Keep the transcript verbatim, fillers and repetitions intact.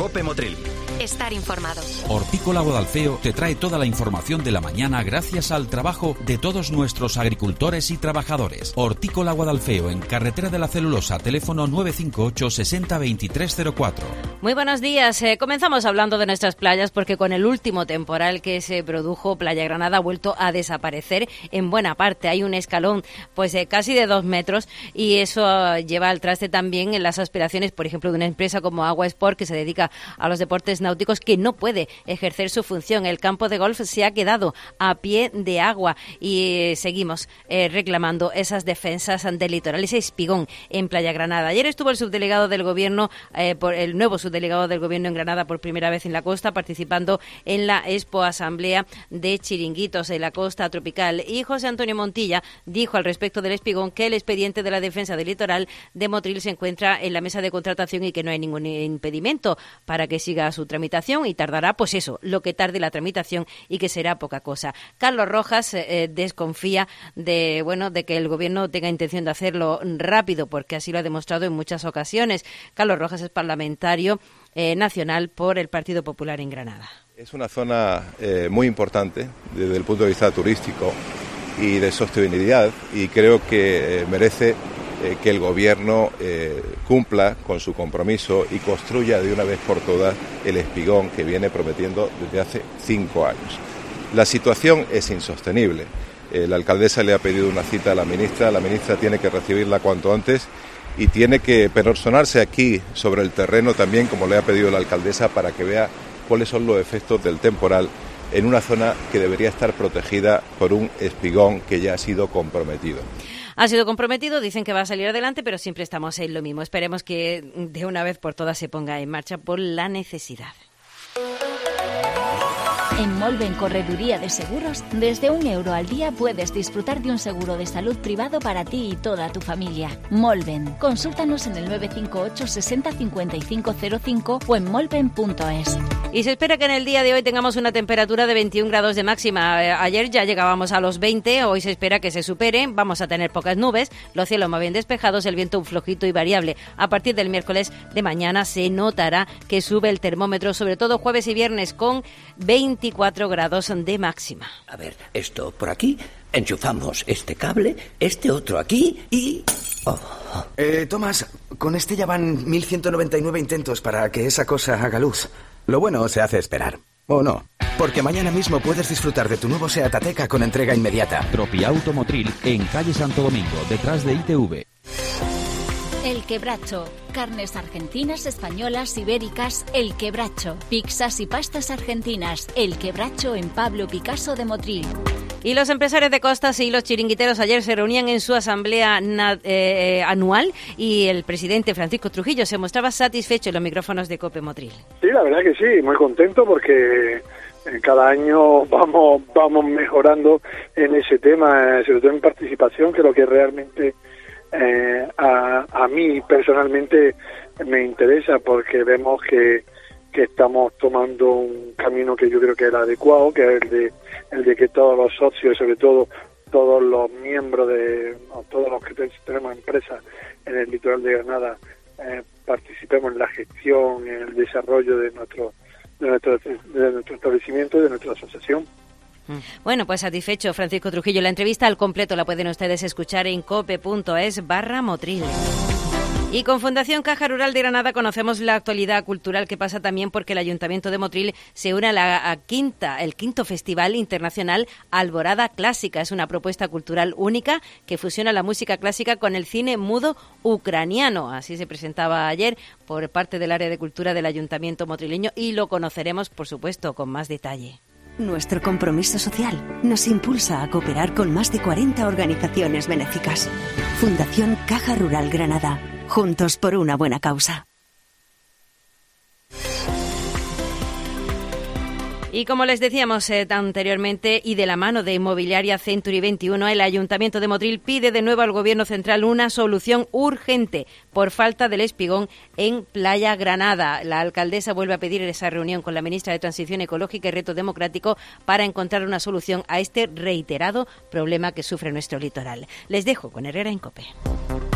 COPE Motril. Estar informado. Hortícola Guadalfeo te trae toda la información de la mañana gracias al trabajo de todos nuestros agricultores y trabajadores. Hortícola Guadalfeo, en Carretera de la Celulosa, teléfono nueve cinco ocho sesenta veintitrés cero cuatro. Muy buenos días. Eh, comenzamos hablando de nuestras playas porque con el último temporal que se produjo, Playa Granada ha vuelto a desaparecer en buena parte. Hay un escalón pues eh, casi de dos metros y eso uh, lleva al traste también en las aspiraciones, por ejemplo, de una empresa como Agua Sport, que se dedica a los deportes náuticos, que no puede ejercer su función. El campo de golf se ha quedado a pie de agua y eh, seguimos eh, reclamando esas defensas del litoral, ese espigón en Playa Granada. Ayer estuvo el subdelegado del gobierno, eh, por el nuevo subdelegado del gobierno en Granada por primera vez en la costa, participando en la Expo Asamblea de Chiringuitos en la costa tropical. Y José Antonio Montilla dijo al respecto del espigón que el expediente de la defensa del litoral de Motril se encuentra en la mesa de contratación y que no hay ningún impedimento para que siga su tramitación, y tardará, pues eso, lo que tarde la tramitación, y que será poca cosa. Carlos Rojas eh, desconfía de, bueno, de que el gobierno tenga intención de hacerlo rápido, porque así lo ha demostrado en muchas ocasiones. Carlos Rojas es parlamentario eh, nacional por el Partido Popular en Granada. Es una zona eh, muy importante desde el punto de vista turístico y de sostenibilidad, y creo que eh, merece eh, que el gobierno eh, cumpla con su compromiso y construya de una vez por todas el espigón que viene prometiendo desde hace cinco años. La situación es insostenible. Eh, la alcaldesa le ha pedido una cita a la ministra, la ministra tiene que recibirla cuanto antes y tiene que personarse aquí sobre el terreno también, como le ha pedido la alcaldesa, para que vea cuáles son los efectos del temporal en una zona que debería estar protegida por un espigón que ya ha sido comprometido. Ha sido comprometido, dicen que va a salir adelante, pero siempre estamos en lo mismo. Esperemos que de una vez por todas se ponga en marcha por la necesidad. En Molven Correduría de Seguros, desde un euro al día puedes disfrutar de un seguro de salud privado para ti y toda tu familia. Molven. Consúltanos en el nueve cinco ocho sesenta cincuenta y cinco cero cinco o en molven punto es. Y se espera que en el día de hoy tengamos una temperatura de veintiún grados de máxima. Ayer ya llegábamos a los veinte, hoy se espera que se supere. Vamos a tener pocas nubes, los cielos más bien despejados, el viento un flojito y variable. A partir del miércoles de mañana se notará que sube el termómetro, sobre todo jueves y viernes, con veinticuatro grados de máxima. A ver, esto por aquí, enchufamos este cable, este otro aquí y... Oh. Eh, Tomás, con este ya van mil ciento noventa y nueve intentos para que esa cosa haga luz. Lo bueno se hace esperar. ¿O no? Porque mañana mismo puedes disfrutar de tu nuevo Seat Ateca con entrega inmediata. Tropiauto Motril, en calle Santo Domingo, detrás de I T V. El Quebracho. Carnes argentinas, españolas, ibéricas. El Quebracho. Pizzas y pastas argentinas. El Quebracho en Pablo Picasso de Motril. Y los empresarios de costas y los chiringuiteros ayer se reunían en su asamblea eh, anual, y el presidente Francisco Trujillo se mostraba satisfecho en los micrófonos de COPE Motril. Sí, la verdad que sí, muy contento porque cada año vamos vamos mejorando en ese tema, sobre todo en participación, que es lo que realmente eh, a, a mí personalmente me interesa, porque vemos que que estamos tomando un camino que yo creo que es el adecuado, que es el de el de que todos los socios, sobre todo todos los miembros de no, todos los que tenemos empresas en el litoral de Granada, eh, participemos en la gestión, en el desarrollo de nuestro de nuestro de nuestro establecimiento, de nuestra asociación. Bueno, pues satisfecho Francisco Trujillo. La entrevista al completo la pueden ustedes escuchar en cope punto es barra Motril. Y con Fundación Caja Rural de Granada conocemos la actualidad cultural, que pasa también porque el Ayuntamiento de Motril se une a la a quinta, el quinto Festival Internacional Alborada Clásica. Es una propuesta cultural única que fusiona la música clásica con el cine mudo ucraniano. Así se presentaba ayer por parte del área de cultura del Ayuntamiento motrileño, y lo conoceremos, por supuesto, con más detalle. Nuestro compromiso social nos impulsa a cooperar con más de cuarenta organizaciones benéficas. Fundación Caja Rural Granada. Juntos por una buena causa. Y como les decíamos eh, anteriormente, y de la mano de Inmobiliaria Century veintiuno, el Ayuntamiento de Motril pide de nuevo al Gobierno Central una solución urgente por falta del espigón en Playa Granada. La alcaldesa vuelve a pedir esa reunión con la ministra de Transición Ecológica y Reto Democrático para encontrar una solución a este reiterado problema que sufre nuestro litoral. Les dejo con Herrera en COPE.